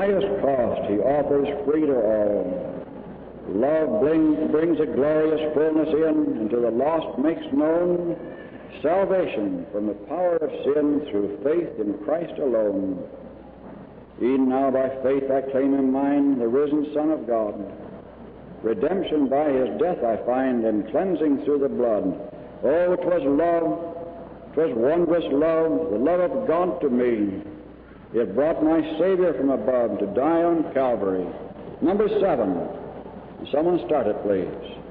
highest cost He offers free to all. Love brings a glorious fullness into the lost, makes known salvation from the power of sin through faith in Christ alone. E'en now by faith I claim Him mine, the risen Son of God. Redemption by His death I find, and cleansing through the blood. Oh, 'twas love, 'twas wondrous love, the love of God to me. It brought my Savior from above to die on Calvary. Number 7. Someone start it, please.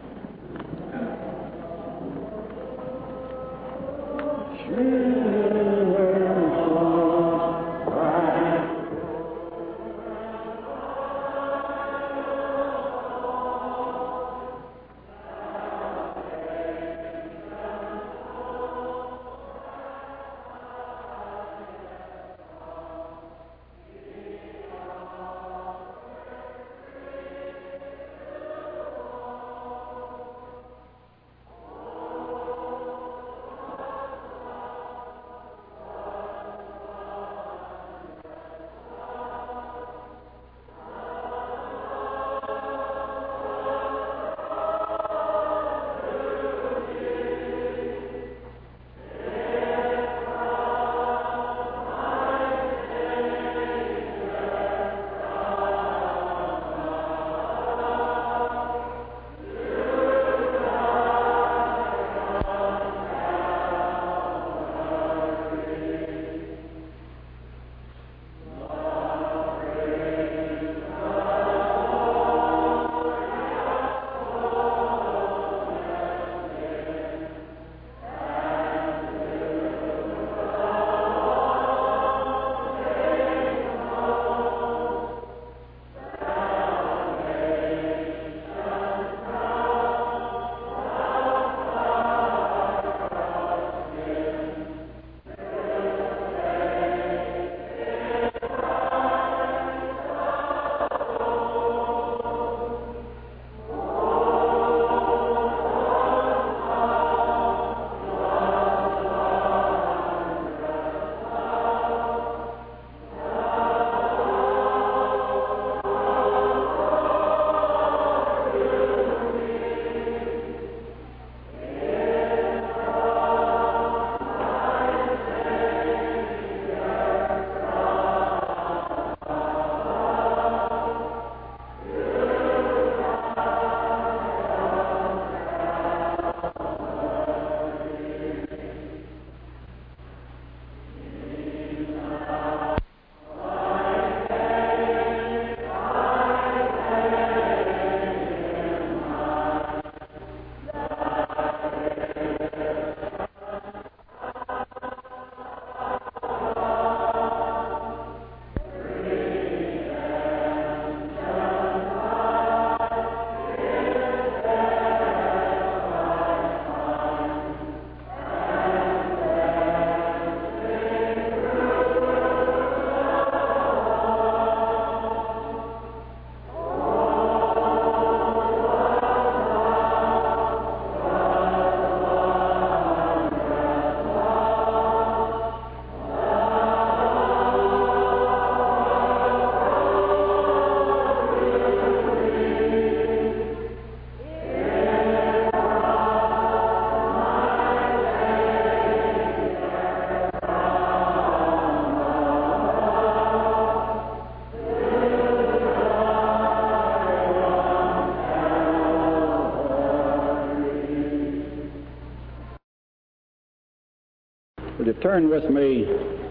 Would you turn with me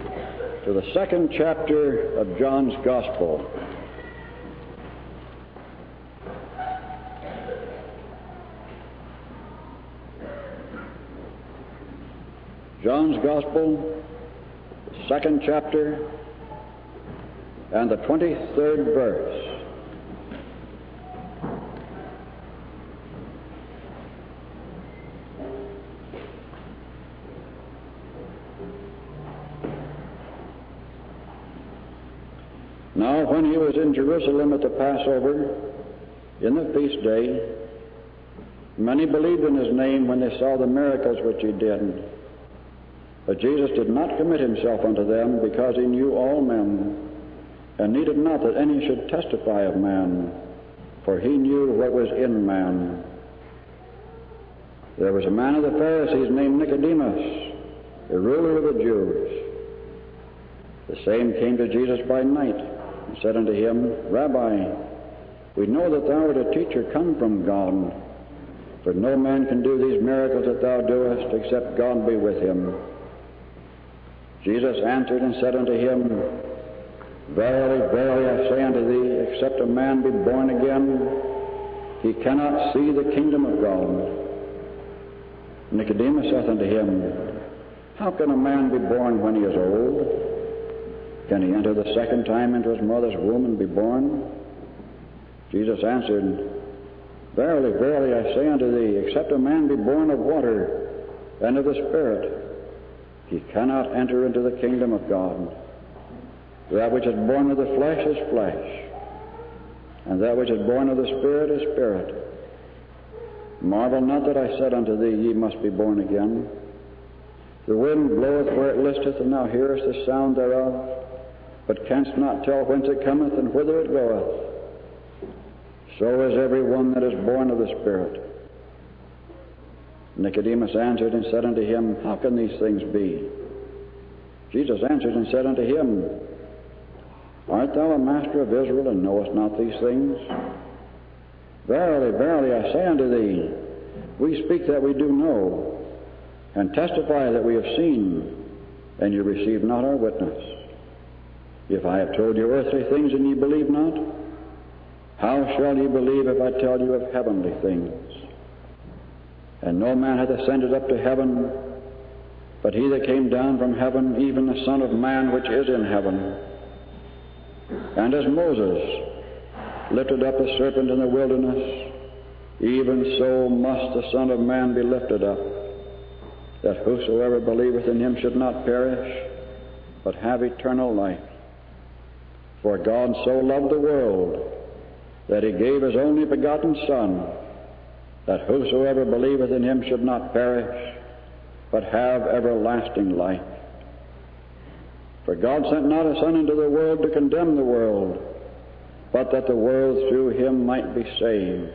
to the 2nd chapter of John's Gospel? John's Gospel, the 2nd chapter, and the 23rd verse. Now, when he was in Jerusalem at the Passover, in the feast day, many believed in his name when they saw the miracles which he did. But Jesus did not commit himself unto them, because he knew all men, and needed not that any should testify of man, for he knew what was in man. There was a man of the Pharisees named Nicodemus, a ruler of the Jews. The same came to Jesus by night, and said unto him, Rabbi, we know that thou art a teacher come from God, for no man can do these miracles that thou doest, except God be with him. Jesus answered and said unto him, Verily, verily, I say unto thee, except a man be born again, he cannot see the kingdom of God. Nicodemus saith unto him, How can a man be born when he is old? Can he enter the second time into his mother's womb and be born? Jesus answered, Verily, verily, I say unto thee, except a man be born of water and of the Spirit, he cannot enter into the kingdom of God. That which is born of the flesh is flesh, and that which is born of the Spirit is spirit. Marvel not that I said unto thee, Ye must be born again. The wind bloweth where it listeth, and thou hearest the sound thereof, but canst not tell whence it cometh and whither it goeth. So is every one that is born of the Spirit. Nicodemus answered and said unto him, How can these things be? Jesus answered and said unto him, Art thou a master of Israel, and knowest not these things? Verily, verily, I say unto thee, we speak that we do know, and testify that we have seen, and you receive not our witness. If I have told you earthly things, and ye believe not, how shall ye believe if I tell you of heavenly things? And no man hath ascended up to heaven, but he that came down from heaven, even the Son of Man which is in heaven. And as Moses lifted up a serpent in the wilderness, even so must the Son of Man be lifted up, that whosoever believeth in him should not perish, but have eternal life. For God so loved the world, that he gave his only begotten Son, that whosoever believeth in him should not perish, but have everlasting life. For God sent not his Son into the world to condemn the world, but that the world through him might be saved.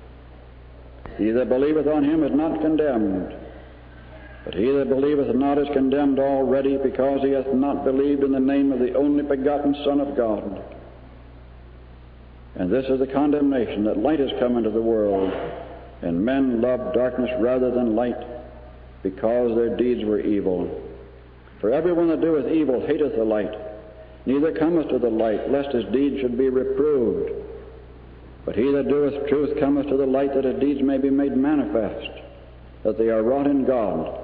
He that believeth on him is not condemned, but he that believeth not is condemned already, because he hath not believed in the name of the only begotten Son of God. And this is the condemnation, that light is come into the world, and men loved darkness rather than light, because their deeds were evil. For everyone that doeth evil hateth the light, neither cometh to the light, lest his deeds should be reproved. But he that doeth truth cometh to the light, that his deeds may be made manifest, that they are wrought in God.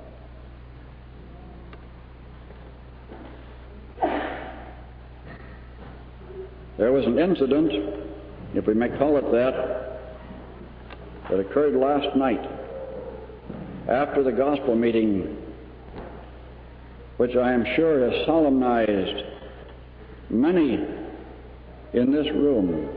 There was an incident, if we may call it that occurred last night after the gospel meeting, which I am sure has solemnized many in this room.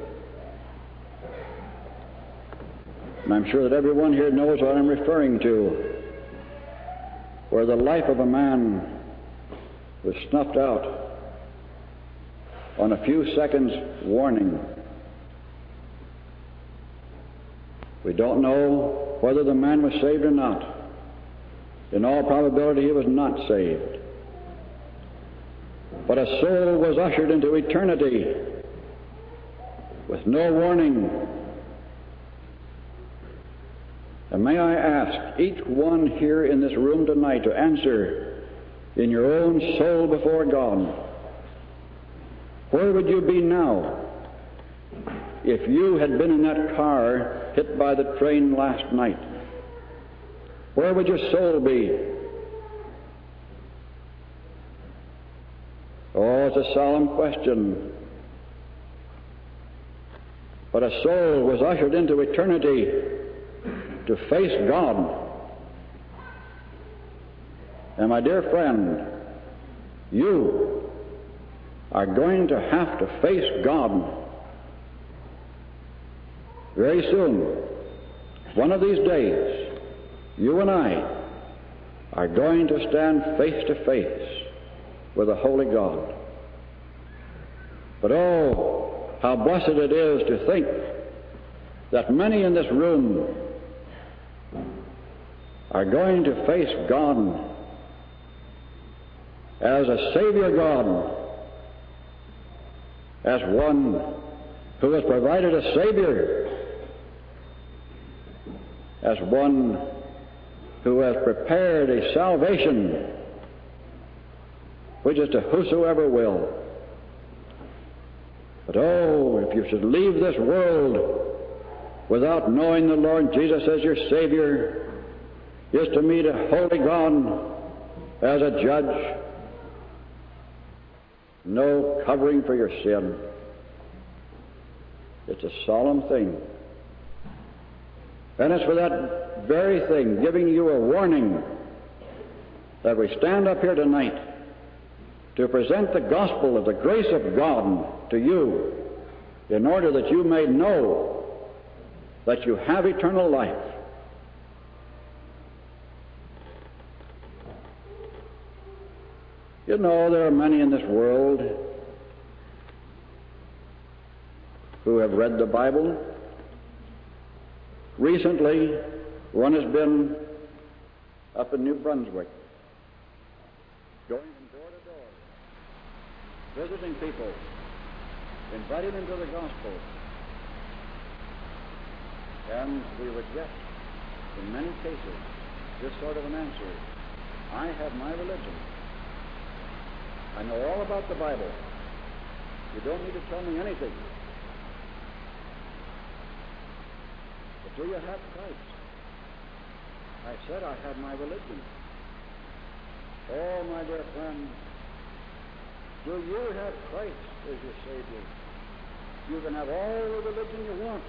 And I'm sure that everyone here knows what I'm referring to, where the life of a man was snuffed out on a few seconds' warning. We don't know whether the man was saved or not. In all probability, he was not saved. But a soul was ushered into eternity with no warning. And may I ask each one here in this room tonight to answer in your own soul before God, where would you be now if you had been in that car hit by the train last night? Where would your soul be? Oh, it's a solemn question. But a soul was ushered into eternity to face God. And my dear friend, you are going to have to face God very soon. One of these days, you and I are going to stand face to face with a holy God. But oh, how blessed it is to think that many in this room are going to face God as a Savior God, as one who has provided a Savior, as one who has prepared a salvation which is to whosoever will. But oh, if you should leave this world without knowing the Lord Jesus as your Savior, is to meet a holy God as a judge, no covering for your sin. It's a solemn thing. And it's for that very thing, giving you a warning, that we stand up here tonight to present the gospel of the grace of God to you, in order that you may know that you have eternal life. You know, there are many in this world who have read the Bible. Recently, one has been up in New Brunswick, going from door to door, visiting people, inviting them to the gospel. And we would get, in many cases, this sort of an answer: I have my religion. I know all about the Bible. You don't need to tell me anything. But do you have Christ? I said I have my religion. Oh, my dear friend, do you have Christ as your Savior? You can have all the religion you want.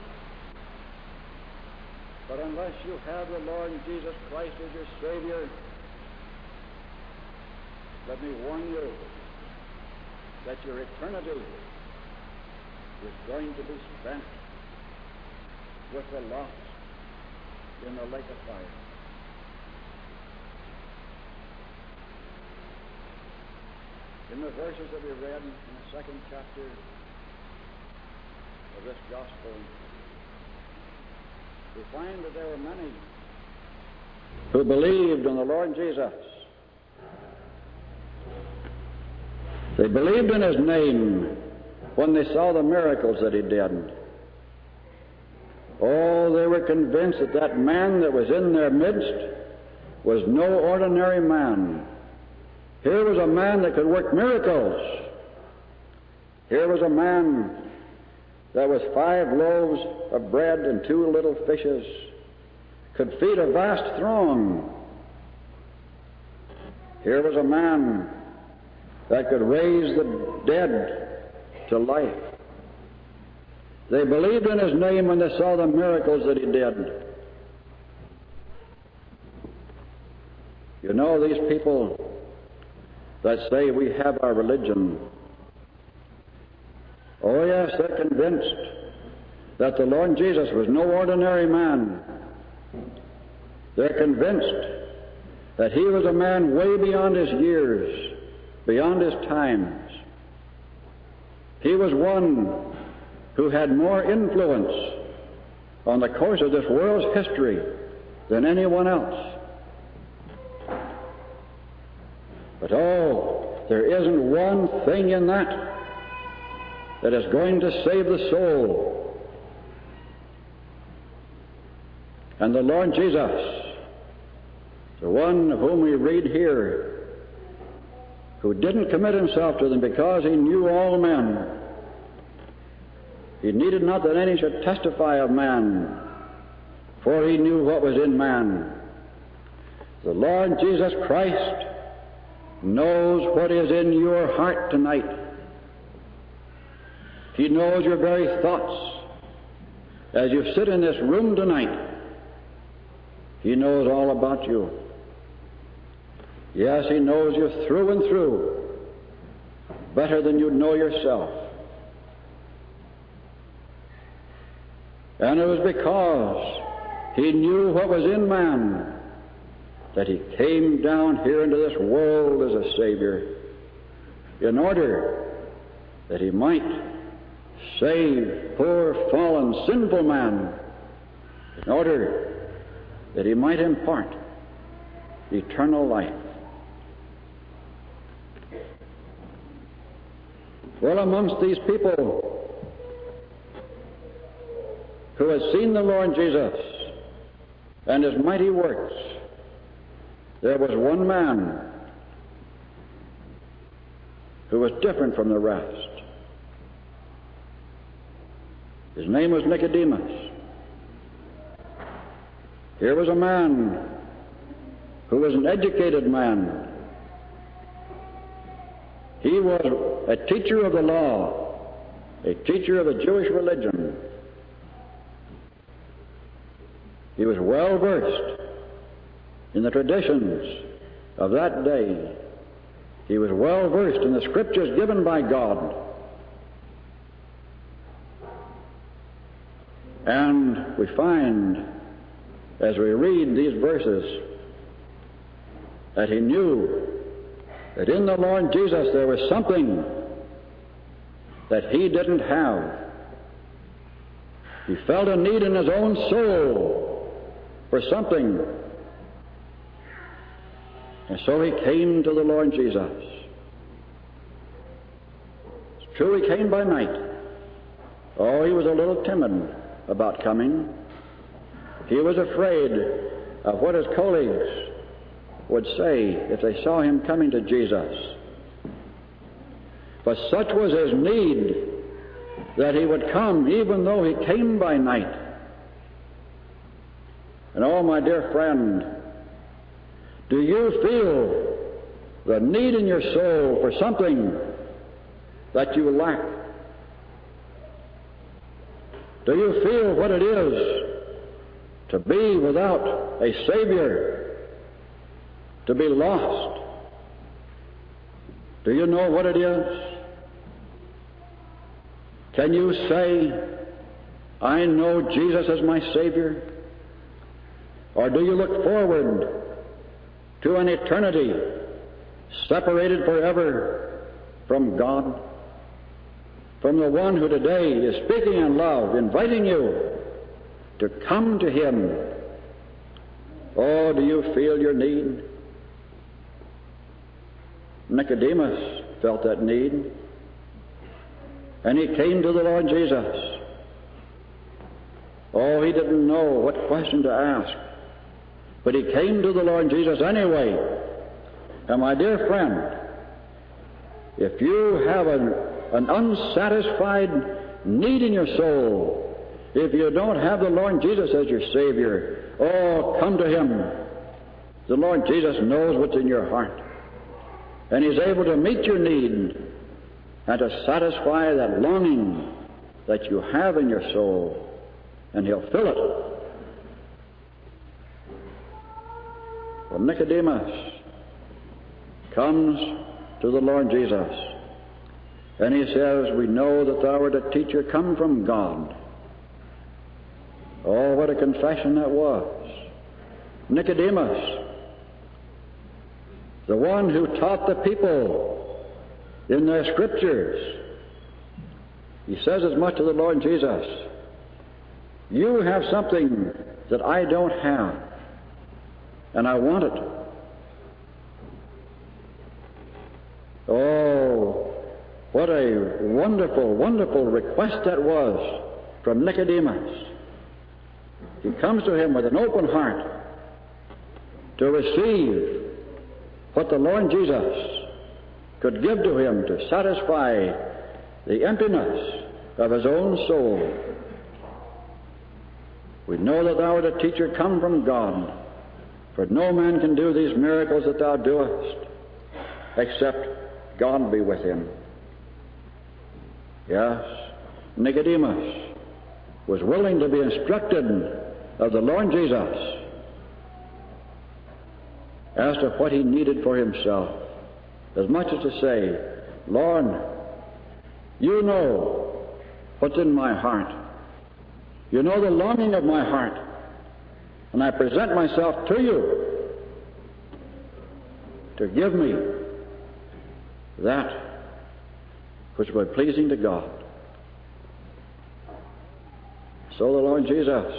But unless you have the Lord Jesus Christ as your Savior, let me warn you that your eternity is going to be spent with the lost in the lake of fire. In the verses that we read in the second chapter of this gospel, we find that there were many who believed in the Lord Jesus. They believed in His name when they saw the miracles that He did. Oh, they were convinced that that man that was in their midst was no ordinary man. Here was a man that could work miracles. Here was a man that was 5 loaves of bread and 2 little fishes, could feed a vast throng. Here was a man that could raise the dead to life. They believed in His name when they saw the miracles that He did. You know, these people that say we have our religion, oh yes, they're convinced that the Lord Jesus was no ordinary man. They're convinced that He was a man way beyond His years, beyond His times. He was one who had more influence on the course of this world's history than anyone else. But oh, there isn't one thing in that is going to save the soul. And the Lord Jesus, the one of whom we read here, who didn't commit Himself to them because He knew all men. He needed not that any should testify of man, for He knew what was in man. The Lord Jesus Christ knows what is in your heart tonight. He knows your very thoughts. As you sit in this room tonight, He knows all about you. Yes, He knows you through and through, better than you know yourself. And it was because He knew what was in man that He came down here into this world as a Savior, in order that he might save poor, fallen, sinful man, in order that he might impart eternal life. Well, amongst these people who had seen the Lord Jesus and his mighty works, there was one man who was different from the rest. His name was Nicodemus. Here was a man who was an educated man. He was a teacher of the law, a teacher of the Jewish religion. He was well versed in the traditions of that day. He was well versed in the scriptures given by God. And we find, as we read these verses, that he knew that in the Lord Jesus there was something that he didn't have. He felt a need in his own soul for something. And so he came to the Lord Jesus. It's true, he came by night. Oh, he was a little timid about coming. He was afraid of what his colleagues would say if they saw him coming to Jesus. But such was his need that he would come even though he came by night. And oh, my dear friend, do you feel the need in your soul for something that you lack? Do you feel what it is to be without a Savior? To be lost? Do you know what it is? Can you say, I know Jesus as my Savior? Or do you look forward to an eternity separated forever from God? From the one who today is speaking in love, inviting you to come to Him. Oh, do you feel your need? Nicodemus felt that need, and he came to the Lord Jesus. Oh, he didn't know what question to ask, but he came to the Lord Jesus anyway. And my dear friend, if you have an unsatisfied need in your soul, if you don't have the Lord Jesus as your Savior, oh, come to Him. The Lord Jesus knows what's in your heart. And He's able to meet your need and to satisfy that longing that you have in your soul. And He'll fill it. Well, Nicodemus comes to the Lord Jesus, and he says, we know that thou art a teacher come from God. Oh, what a confession that was. Nicodemus, the one who taught the people in their scriptures, he says as much to the Lord Jesus, you have something that I don't have, and I want it. Oh, what a wonderful, wonderful request that was from Nicodemus. He comes to Him with an open heart to receive what the Lord Jesus could give to him to satisfy the emptiness of his own soul. We know that thou art a teacher come from God, for no man can do these miracles that thou doest, except God be with him. Yes, Nicodemus was willing to be instructed of the Lord Jesus as to what he needed for himself, as much as to say, Lord, you know what's in my heart. You know the longing of my heart, and I present myself to you to give me that which will be pleasing to God. So the Lord Jesus,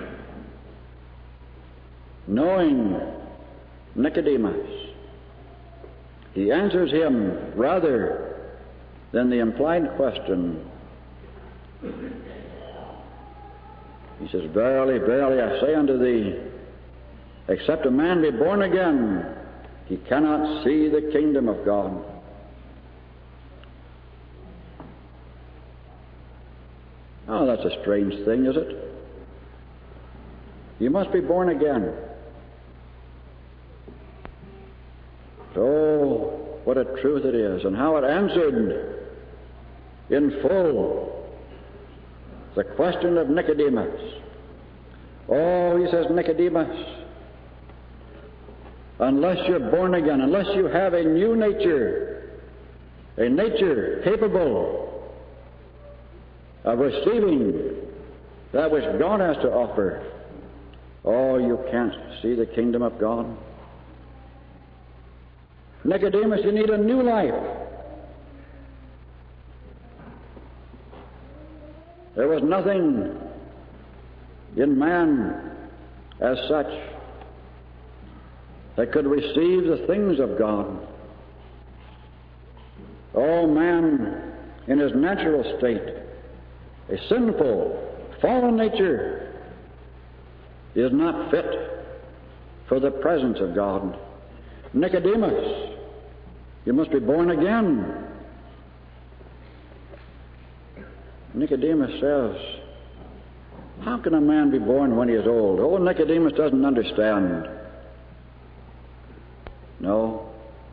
knowing Nicodemus, he answers him rather than the implied question. He says, Verily, verily, I say unto thee, except a man be born again, he cannot see the kingdom of God. Oh, that's a strange thing, is it? You must be born again. Oh, what a truth it is, and how it answered in full the question of Nicodemus. Oh, he says, Nicodemus, unless you're born again, unless you have a new nature, a nature capable of receiving that which God has to offer, oh, you can't see the kingdom of God. Nicodemus, you need a new life. There was nothing in man as such that could receive the things of God. Oh, man in his natural state, a sinful, fallen nature, is not fit for the presence of God. Nicodemus, you must be born again. Nicodemus says, how can a man be born when he is old? Oh, Nicodemus doesn't understand. No.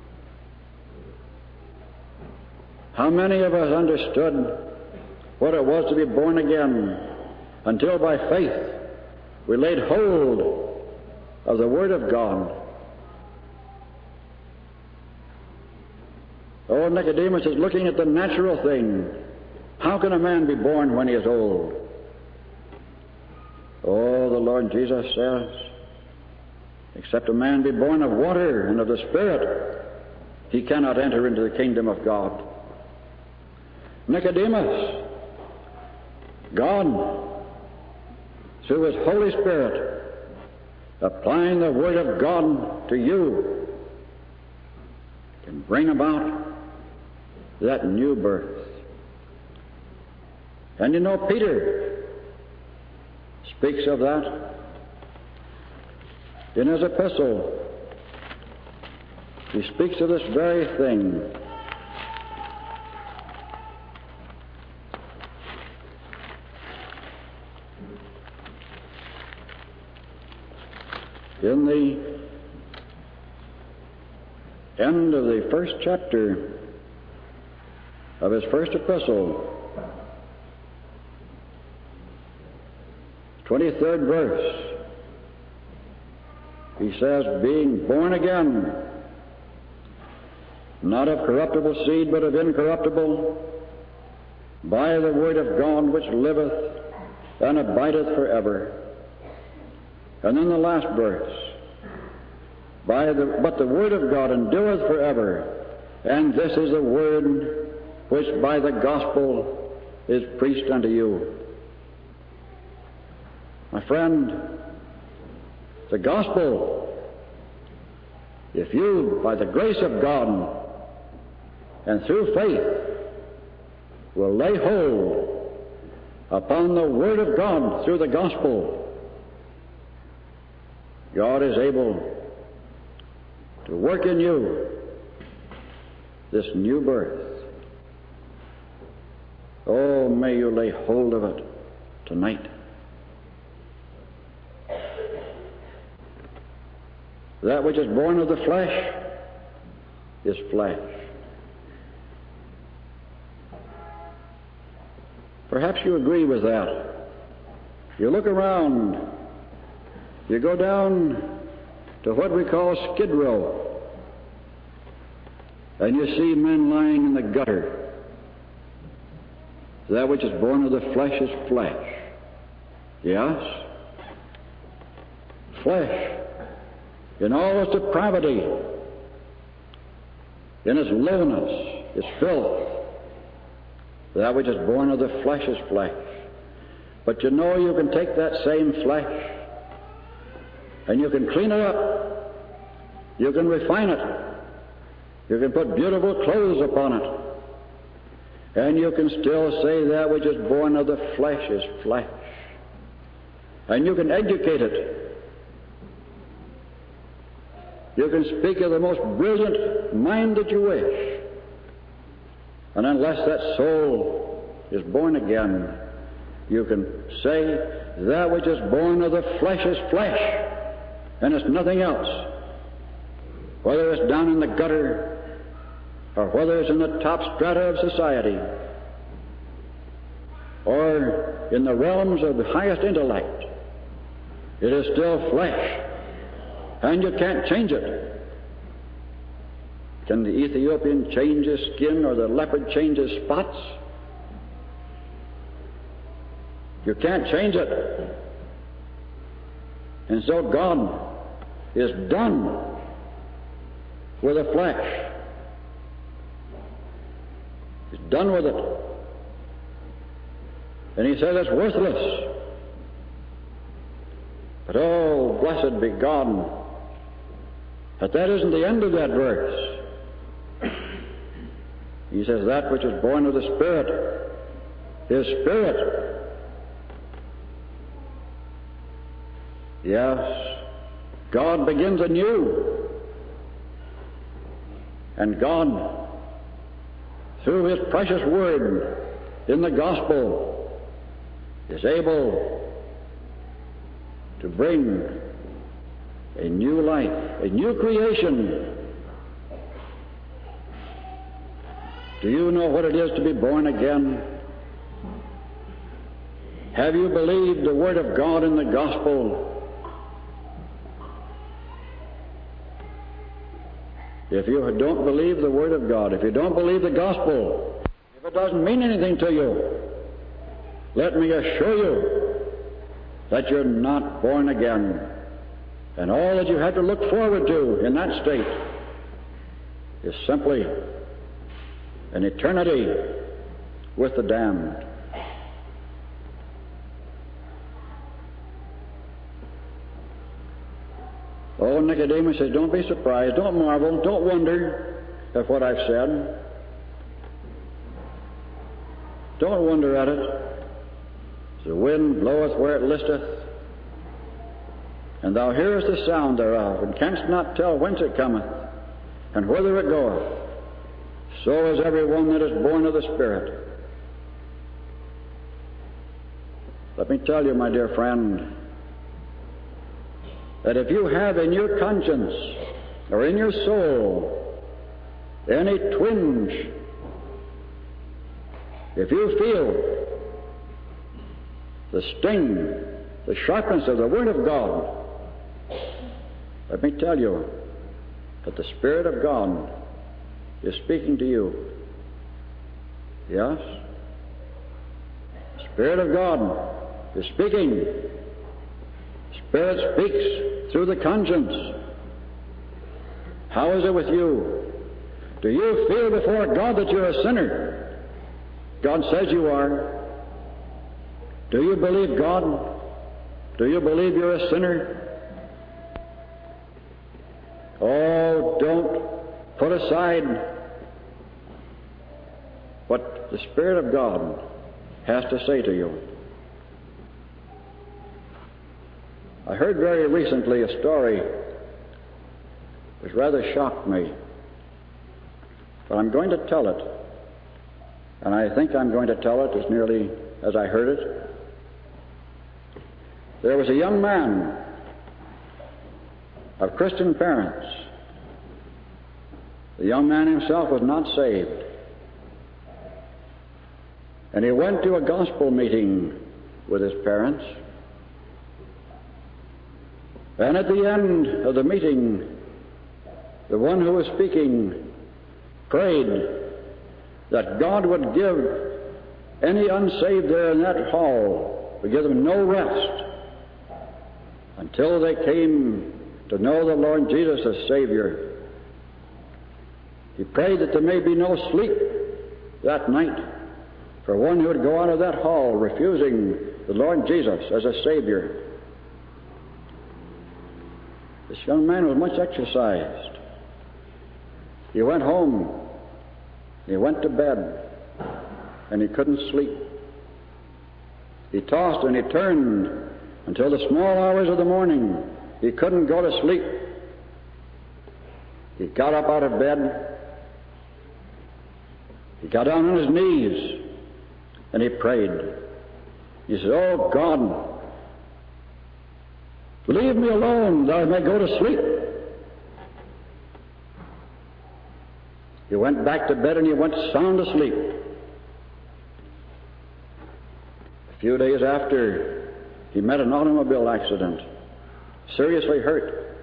How many of us understood what it was to be born again until by faith we laid hold of the Word of God? Oh, Nicodemus is looking at the natural thing. How can a man be born when he is old? Oh, the Lord Jesus says, except a man be born of water and of the Spirit, he cannot enter into the kingdom of God. Nicodemus, God, through His Holy Spirit, applying the Word of God to you, can bring about that new birth. And you know, Peter speaks of that in his epistle. He speaks of this very thing. In the end of the first chapter of his first epistle, 23rd verse, he says, being born again, not of corruptible seed, but of incorruptible, by the Word of God which liveth and abideth forever. And then the last verse, but the Word of God endureth forever, and this is the Word which by the gospel is preached unto you. My friend, the gospel, if you, by the grace of God and through faith, will lay hold upon the Word of God through the gospel, God is able to work in you this new birth. Oh, may you lay hold of it tonight. That which is born of the flesh is flesh. Perhaps you agree with that. You look around, you go down to what we call Skid Row, and you see men lying in the gutter. That which is born of the flesh is flesh. Yes? Flesh. In all its depravity, in its lowness, its filth, That which is born of the flesh is flesh. But you know, you can take that same flesh and you can clean it up. You can refine it. You can put beautiful clothes upon it. And you can still say that which is born of the flesh is flesh. And you can educate it. You can speak of the most brilliant mind that you wish. And unless that soul is born again, you can say that which is born of the flesh is flesh, and it's nothing else. Whether it's down in the gutter, or whether it's in the top strata of society, or in the realms of the highest intellect, it is still flesh, and you can't change it. Can the Ethiopian change his skin, or the leopard change his spots? You can't change it. And so God is done with the flesh. He's done with it. And he says it's worthless. But oh, blessed be God, that isn't the end of that verse. He says that which is born of the Spirit is spirit. Yes, God begins anew. And God, through His precious Word in the Gospel, is able to bring a new life, a new creation. Do you know what it is to be born again? Have you believed the Word of God in the Gospel? If you don't believe the Word of God, if you don't believe the Gospel, if it doesn't mean anything to you, let me assure you that you're not born again. And all that you have to look forward to in that state is simply an eternity with the damned. Oh, Nicodemus says, don't be surprised, don't marvel, don't wonder at what I've said. Don't wonder at it. The wind bloweth where it listeth, and thou hearest the sound thereof, and canst not tell whence it cometh, and whither it goeth. So is every one that is born of the Spirit. Let me tell you, my dear friend, that if you have in your conscience or in your soul any twinge, if you feel the sting, the sharpness of the Word of God, let me tell you that the Spirit of God is speaking to you. Yes? The Spirit of God is speaking. Spirit speaks through the conscience. How is it with you? Do you feel before God that you're a sinner? God says you are. Do you believe God? Do you believe you're a sinner? Oh, don't put aside what the Spirit of God has to say to you. I heard very recently a story which rather shocked me, but I'm going to tell it, and I think I'm going to tell it as nearly as I heard it. There was a young man of Christian parents. The young man himself was not saved, and he went to a gospel meeting with his parents. And at the end of the meeting, the one who was speaking prayed that God would give any unsaved there in that hall, would give them no rest until they came to know the Lord Jesus as Savior. He prayed that there may be no sleep that night for one who would go out of that hall refusing the Lord Jesus as a Savior. This young man was much exercised. He went home, he went to bed, and he couldn't sleep. He tossed and he turned until the small hours of the morning. He couldn't go to sleep. He got up out of bed. He got down on his knees and he prayed. He said, "Oh God, leave me alone that I may go to sleep." He went back to bed and he went sound asleep. A few days after, he met an automobile accident, seriously hurt.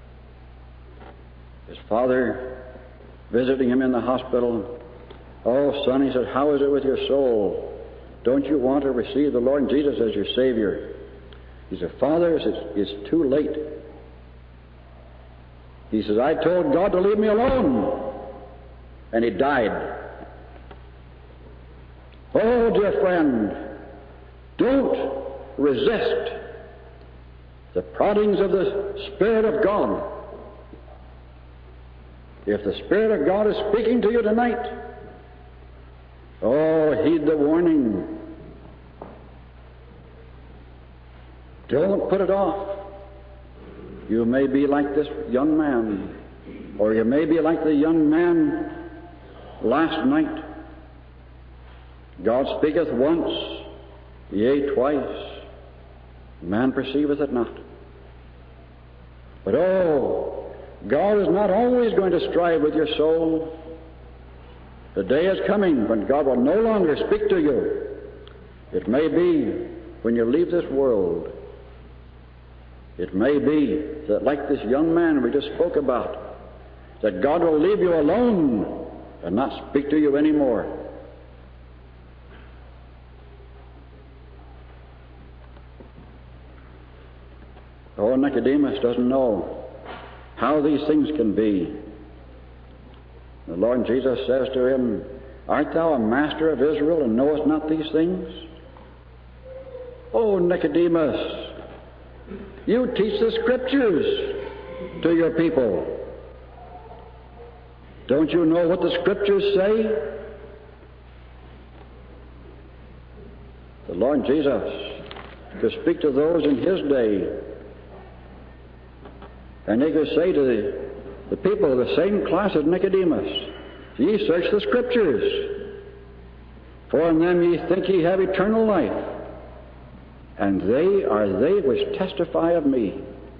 His father visiting him in the hospital. "Oh, son," he said, "how is it with your soul? Don't you want to receive the Lord Jesus as your Savior?" He said, "Father, it's too late." He says, "I told God to leave me alone." And he died. Oh, dear friend, don't resist the proddings of the Spirit of God. If the Spirit of God is speaking to you tonight, oh, heed the warning. Don't put it off. You may be like this young man, or you may be like the young man last night. God speaketh once, yea, twice. Man perceiveth it not. But oh, God is not always going to strive with your soul. The day is coming when God will no longer speak to you. It may be when you leave this world. It may be that, like this young man we just spoke about, that God will leave you alone and not speak to you anymore. Oh, Nicodemus doesn't know how these things can be. The Lord Jesus says to him, "Art thou a master of Israel and knowest not these things?" Oh, Nicodemus, you teach the Scriptures to your people. Don't you know what the Scriptures say? The Lord Jesus could speak to those in His day, and He could say to the people of the same class as Nicodemus, "Ye search the Scriptures, for in them ye think ye have eternal life, and they are they which testify of me.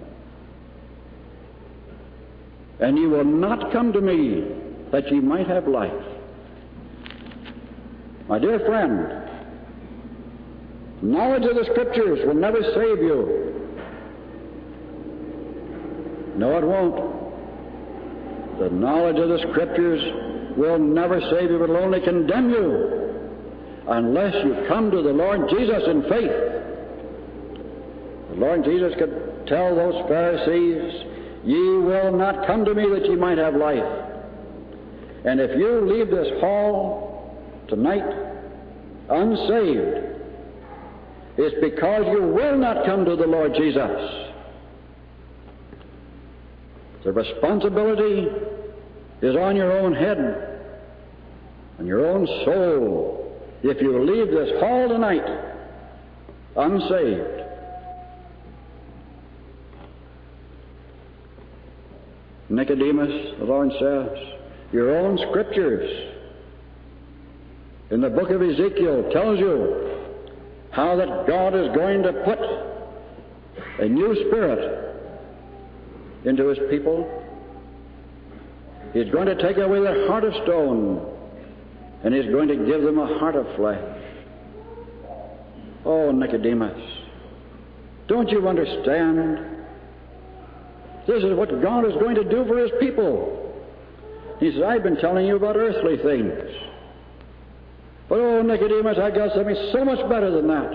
And ye will not come to me that ye might have life." My dear friend, knowledge of the Scriptures will never save you. No, it won't. The knowledge of the Scriptures will never save you. It will only condemn you unless you come to the Lord Jesus in faith. The Lord Jesus could tell those Pharisees, "Ye will not come to me that ye might have life." And if you leave this hall tonight unsaved, it's because you will not come to the Lord Jesus. The responsibility is on your own head, on your own soul. If you leave this hall tonight unsaved, Nicodemus, the Lord says, your own Scriptures in the book of Ezekiel tells you how that God is going to put a new spirit into His people. He's going to take away their heart of stone, and He's going to give them a heart of flesh. Oh, Nicodemus, don't you understand? This is what God is going to do for His people. He says, "I've been telling you about earthly things. But oh, Nicodemus, I got something so much better than that.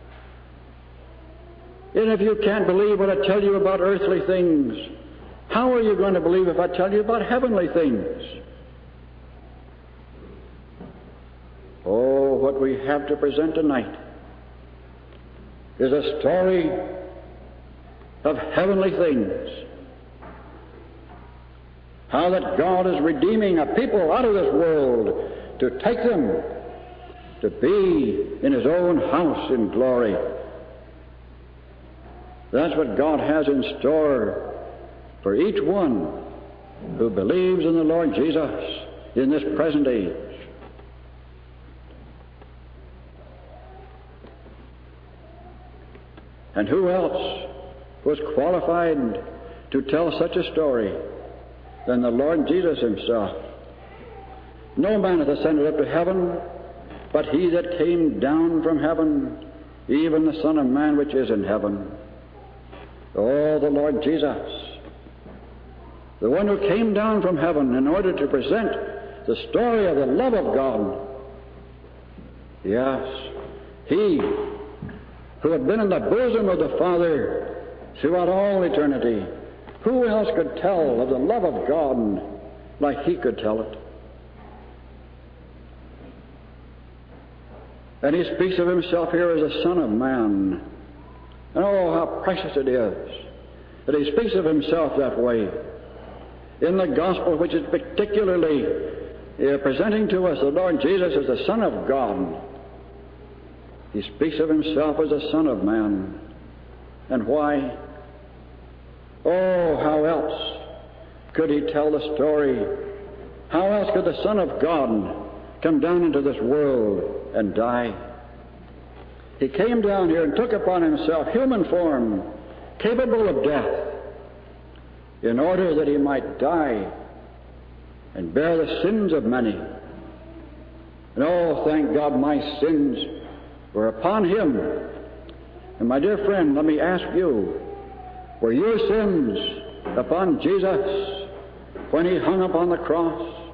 And if you can't believe what I tell you about earthly things, how are you going to believe if I tell you about heavenly things?" Oh, what we have to present tonight is a story of heavenly things. How that God is redeeming a people out of this world to take them to be in His own house in glory. That's what God has in store for each one who believes in the Lord Jesus in this present age. And who else was qualified to tell such a story than the Lord Jesus Himself? No man hath ascended up to heaven, but He that came down from heaven, even the Son of Man which is in heaven. Oh, the Lord Jesus, the one who came down from heaven in order to present the story of the love of God. Yes, He who had been in the bosom of the Father throughout all eternity. Who else could tell of the love of God like He could tell it? And He speaks of Himself here as the Son of Man. And oh, how precious it is that He speaks of Himself that way. In the Gospel, which is particularly presenting to us the Lord Jesus as the Son of God, He speaks of Himself as the Son of Man. And why? Oh, how else could He tell the story? How else could the Son of God come down into this world and die? He came down here and took upon Himself human form, capable of death, in order that He might die and bear the sins of many. And oh, thank God, my sins were upon Him. And my dear friend, let me ask you, were your sins upon Jesus when He hung upon the cross?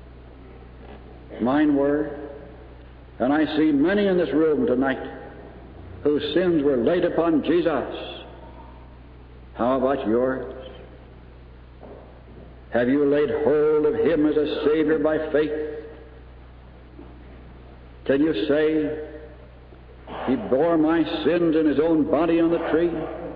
Mine were. And I see many in this room tonight whose sins were laid upon Jesus. How about yours? Have you laid hold of Him as a Savior by faith? Can you say, He bore my sins in His own body on the tree?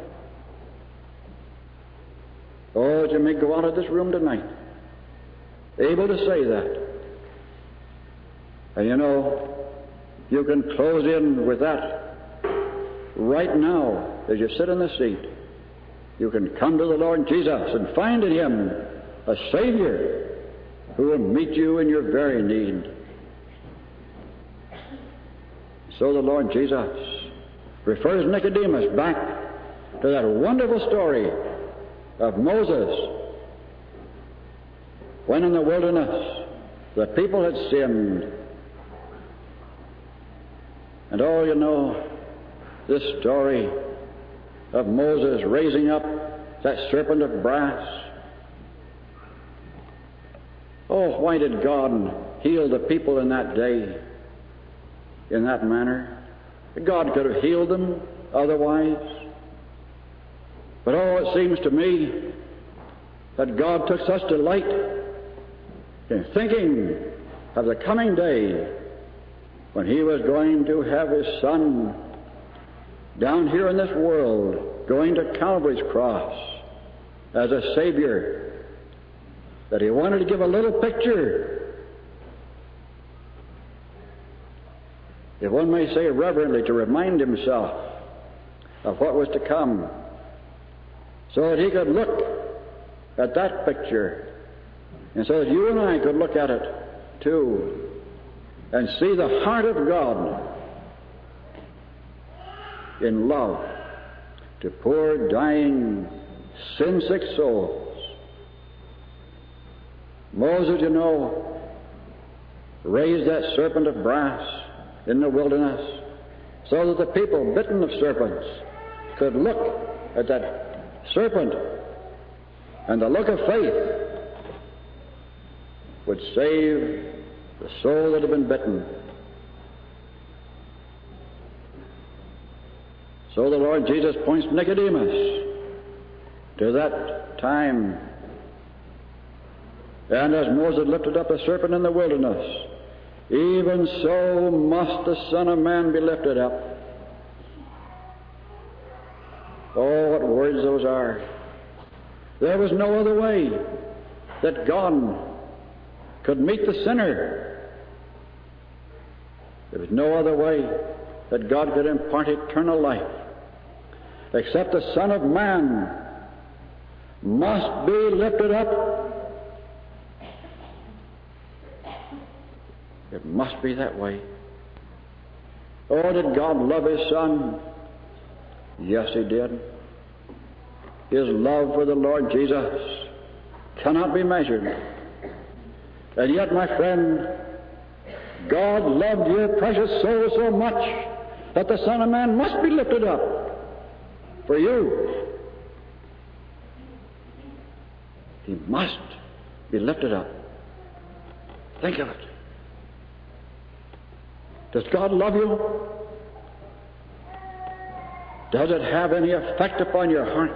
Oh, you may go out of this room tonight able to say that. And you know, you can close in with that right now as you sit in the seat. You can come to the Lord Jesus and find in Him a Savior who will meet you in your very need. So the Lord Jesus refers Nicodemus back to that wonderful story of Moses when in the wilderness the people had sinned. And oh, you know, this story of Moses raising up that serpent of brass. Oh, why did God heal the people in that day in that manner? God could have healed them otherwise. But oh, it seems to me that God took such delight in thinking of the coming day when He was going to have His Son down here in this world, going to Calvary's cross as a Savior, that He wanted to give a little picture, if one may say reverently, to remind Himself of what was to come, so that He could look at that picture, and so that you and I could look at it too, and see the heart of God in love to poor, dying, sin-sick souls. Moses, you know, raised that serpent of brass in the wilderness so that the people bitten of serpents could look at that serpent, and the look of faith would save the soul that had been bitten. So the Lord Jesus points Nicodemus to that time. And as Moses lifted up the serpent in the wilderness, even so must the Son of Man be lifted up. Oh, what words those are. There was no other way that God could meet the sinner. There was no other way that God could impart eternal life except the Son of Man must be lifted up. It must be that way. Oh, did God love His Son? Yes, He did. His love for the Lord Jesus cannot be measured. And yet, my friend, God loved your precious soul so much that the Son of Man must be lifted up for you. He must be lifted up. Think of it. Does God love you? Does it have any effect upon your heart?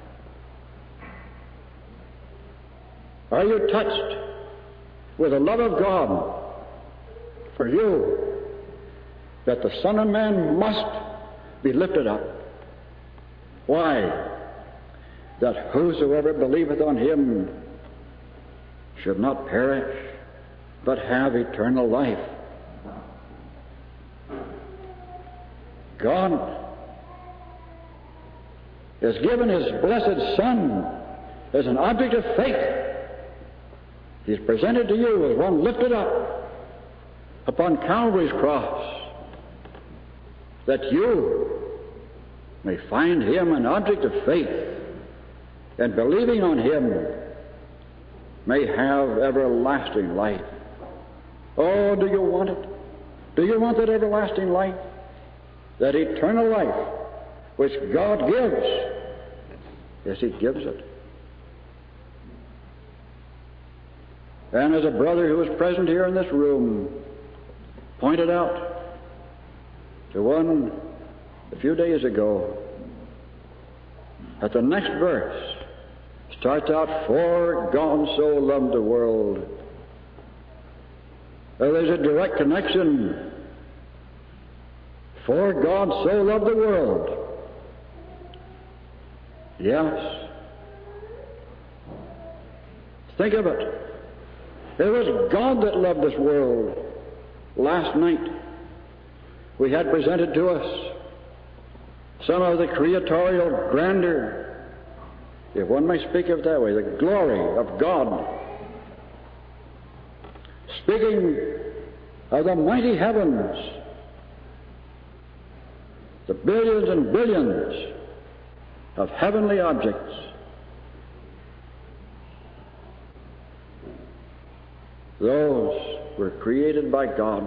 Are you touched with the love of God for you, that the Son of Man must be lifted up? Why? That whosoever believeth on Him should not perish, but have eternal life. God has given His blessed Son as an object of faith. He's presented to you as one lifted up upon Calvary's cross, that you may find Him an object of faith, and believing on Him may have everlasting life. Oh, do you want it? Do you want that everlasting life? That eternal life which God gives? Yes, He gives it. And as a brother who was present here in this room pointed out to one a few days ago, that the next verse starts out, "For God so loved the world." There's a direct connection. For God so loved the world. Yes. Think of it. It was God that loved this world. Last night we had presented to us some of the creatorial grandeur, if one may speak of it that way, the glory of God. Speaking of the mighty heavens, the billions and billions of heavenly objects. Those were created by God.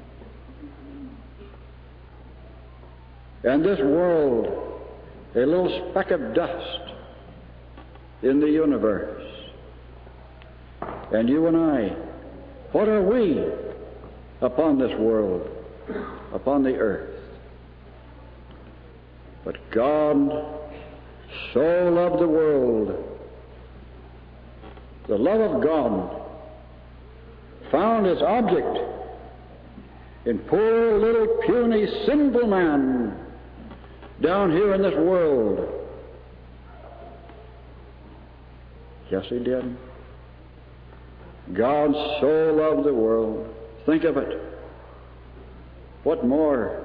And this world, a little speck of dust in the universe. And you and I, what are we upon this world, upon the earth? But God so loved the world. The love of God found its object in poor little puny sinful man down here in this world. Yes, He did. God so loved the world. Think of it. What more?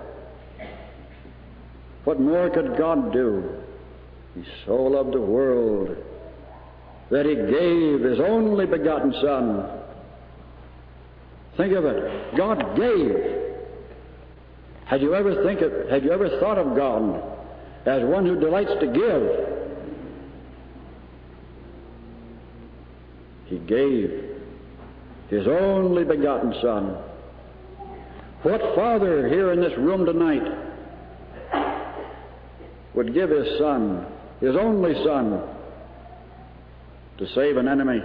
What more could God do? He so loved the world that He gave His only begotten Son. Think of it. God gave. Had you ever thought of God as one who delights to give? He gave His only begotten Son. What father here in this room tonight would give his Son, His only Son, to save an enemy?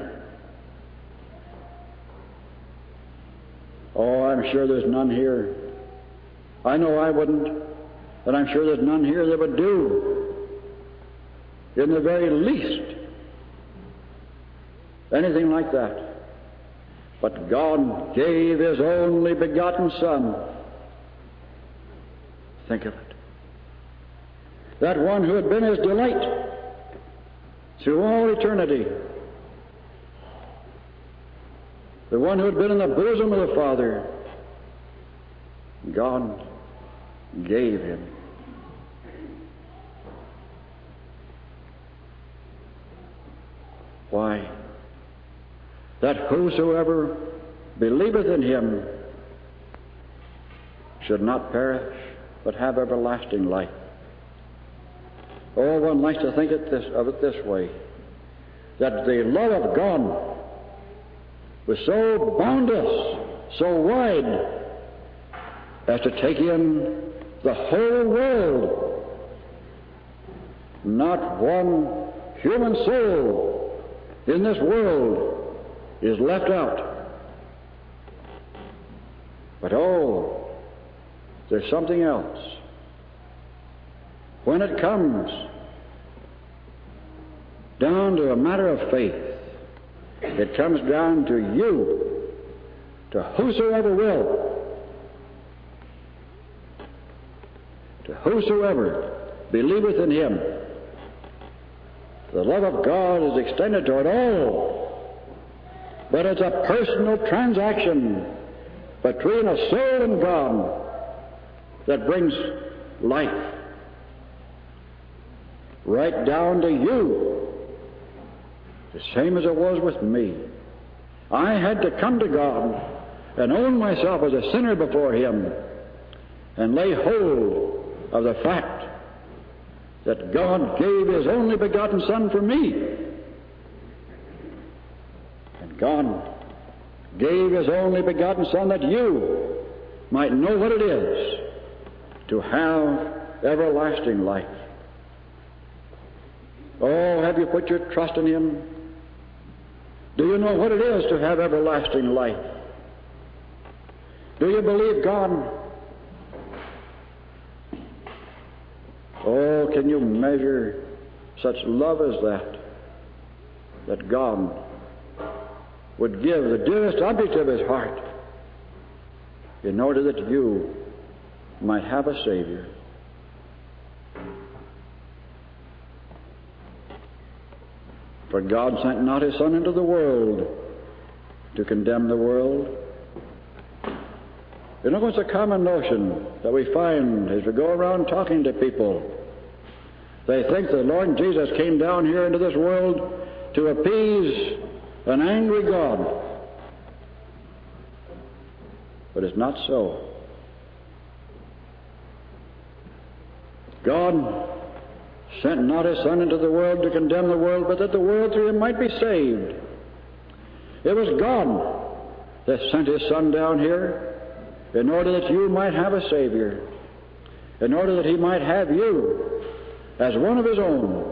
Oh, I'm sure there's none here. I know I wouldn't, and I'm sure there's none here that would do, in the very least, anything like that. But God gave His only begotten Son. Think of it. That one who had been His delight through all eternity. The one who had been in the bosom of the Father. God gave Him. Why? That whosoever believeth in Him should not perish, but have everlasting life. Oh, one likes to think of it this way, that the love of God was so boundless, so wide, as to take in the whole world. Not one human soul in this world is left out. But oh, there's something else. When it comes down to a matter of faith, it comes down to you, to whosoever will, to whosoever believeth in Him. The love of God is extended toward all, but it's a personal transaction between a soul and God that brings life right down to you, the same as it was with me. I had to come to God and own myself as a sinner before Him and lay hold of the fact that God gave His only begotten Son for me. And God gave His only begotten Son that you might know what it is to have everlasting life. Oh, have you put your trust in Him? Do you know what it is to have everlasting life? Do you believe God? Oh, can you measure such love as that God would give the dearest object of His heart in order that you might have a Savior? For God sent not His Son into the world to condemn the world. You know, it's a common notion that we find as we go around talking to people. They think the Lord Jesus came down here into this world to appease an angry God. But it's not so. God sent not His Son into the world to condemn the world, but that the world through Him might be saved. It was God that sent His Son down here in order that you might have a Savior, in order that He might have you as one of His own.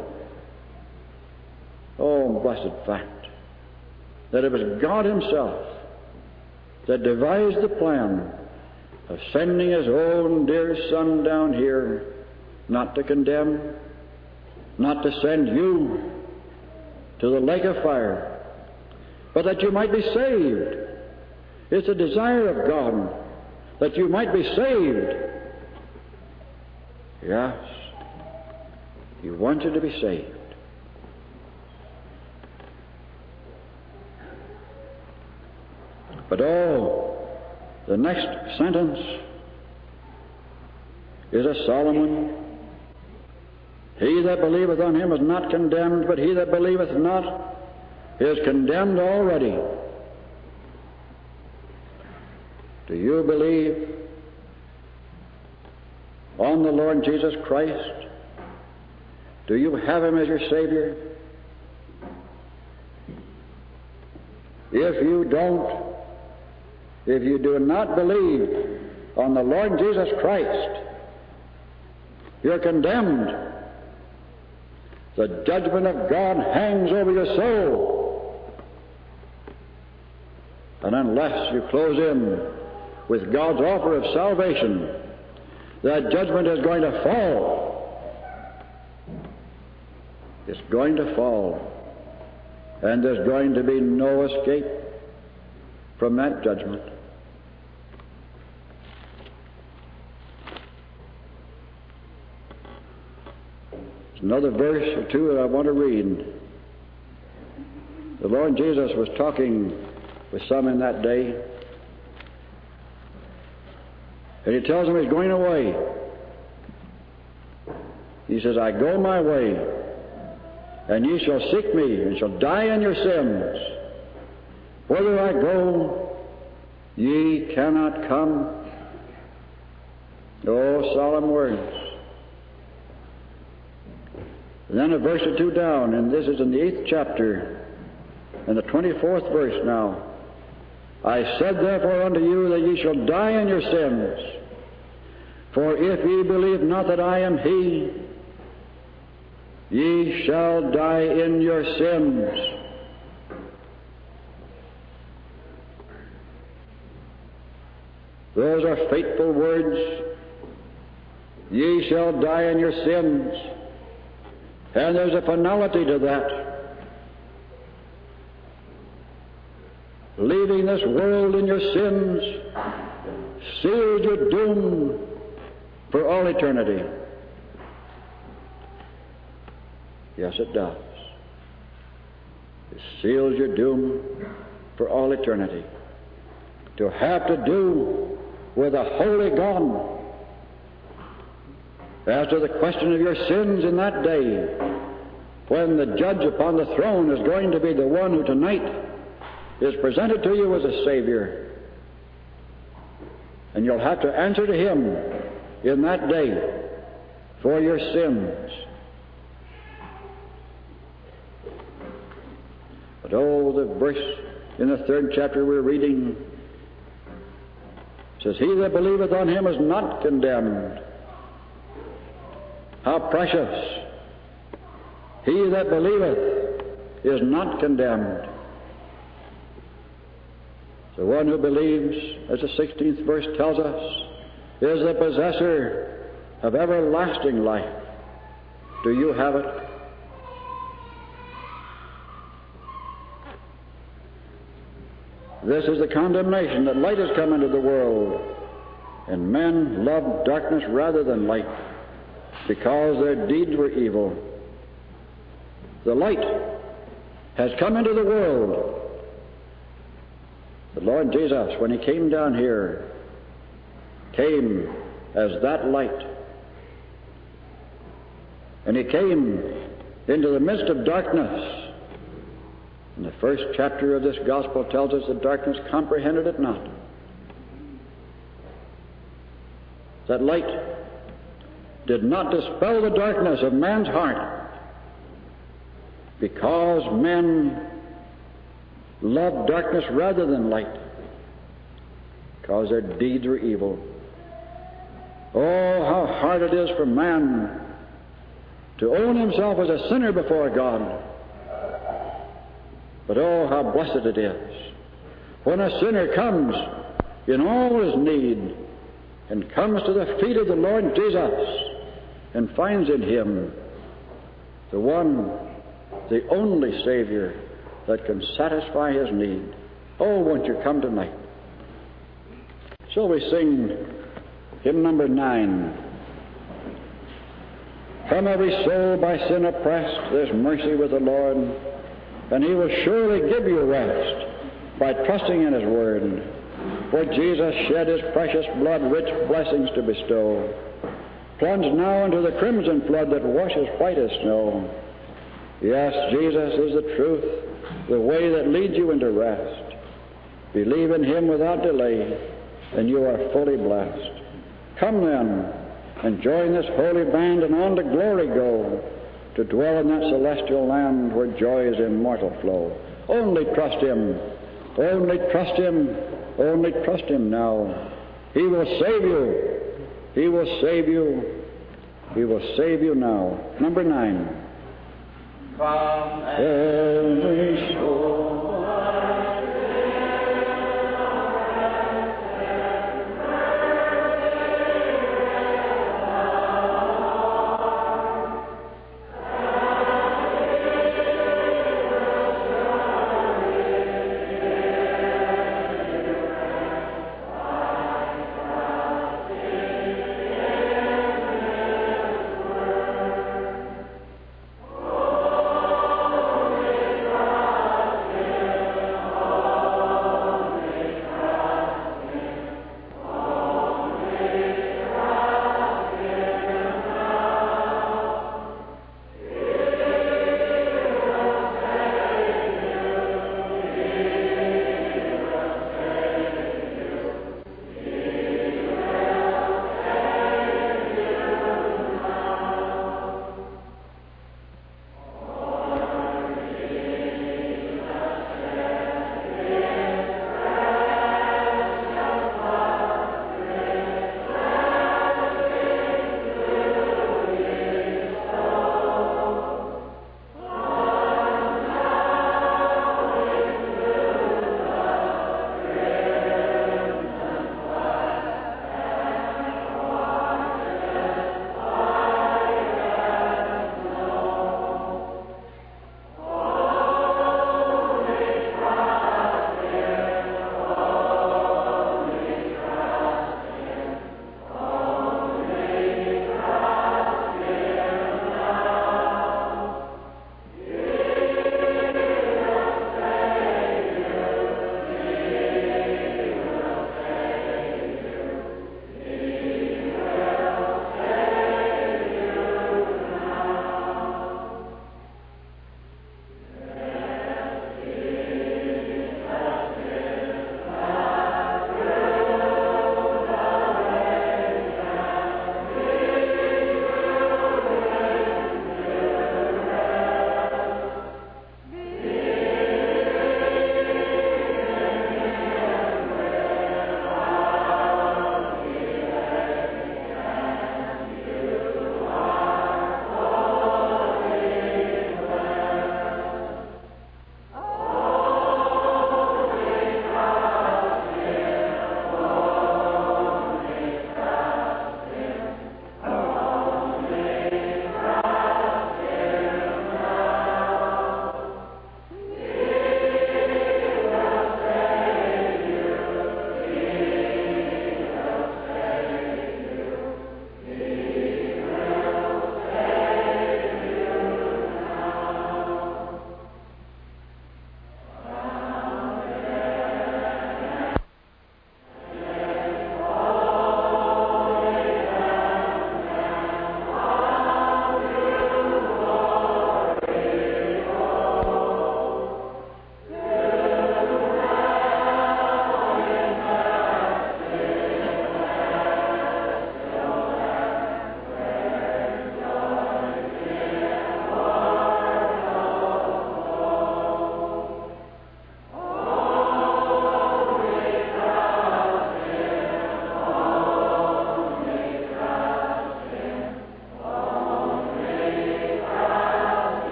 Oh, blessed fact that it was God Himself that devised the plan of sending His own dear Son down here, not to condemn, not to send you to the lake of fire, but that you might be saved. It's a desire of God that you might be saved. Yes, He wants you to be saved. But oh, the next sentence is a solemn one. He that believeth on Him is not condemned, but he that believeth not is condemned already. Do you believe on the Lord Jesus Christ? Do you have Him as your Savior? If you don't, if you do not believe on the Lord Jesus Christ, you're condemned. The judgment of God hangs over your soul. And unless you close in with God's offer of salvation, that judgment is going to fall. It's going to fall. And there's going to be no escape. from that judgment. There's another verse or two that I want to read. The Lord Jesus was talking with some in that day, and He tells them He's going away. He says, I go my way, and ye shall seek me, and shall die in your sins. Whither I go, ye cannot come. Oh, solemn words. And then a verse or two down, and this is in the 8th chapter, in the 24th verse now. I said therefore unto you that ye shall die in your sins. For if ye believe not that I am He, ye shall die in your sins. Those are fateful words. Ye shall die in your sins. And there's a finality to that. Leaving this world in your sins seals your doom for all eternity. Yes, it does. It seals your doom for all eternity. To have to do with a holy God. As to the question of your sins in that day, when the judge upon the throne is going to be the one who tonight is presented to you as a Savior. And you'll have to answer to Him in that day for your sins. But oh, the verse in the 3rd chapter we're reading says, He that believeth on Him is not condemned. How precious! He that believeth is not condemned. The one who believes, as the 16th verse tells us, is the possessor of everlasting life. Do you have it? This is the condemnation that light has come into the world, and men love darkness rather than light, because their deeds were evil. The light has come into the world. The Lord Jesus, when He came down here, came as that light. And He came into the midst of darkness. And the 1st chapter of this gospel tells us that darkness comprehended it not. That light did not dispel the darkness of man's heart, because men love darkness rather than light, because their deeds were evil. Oh, how hard it is for man to own himself as a sinner before God. But oh, how blessed it is when a sinner comes in all his need and comes to the feet of the Lord Jesus and finds in Him the one, the only Savior that can satisfy his need. Oh, won't you come tonight? Shall we sing hymn number 9? Come every soul by sin oppressed, there's mercy with the Lord, and He will surely give you rest by trusting in His Word. For Jesus shed His precious blood, rich blessings to bestow. Plunge now into the crimson flood that washes white as snow. Yes, Jesus is the truth, the way that leads you into rest. Believe in Him without delay, and you are fully blessed. Come then, and join this holy band, and on to glory go, to dwell in that celestial land where joy's immortal flow. Only trust Him. Only trust Him. Only trust Him now. He will save you. He will save you. He will save you now. Number 9. From every soul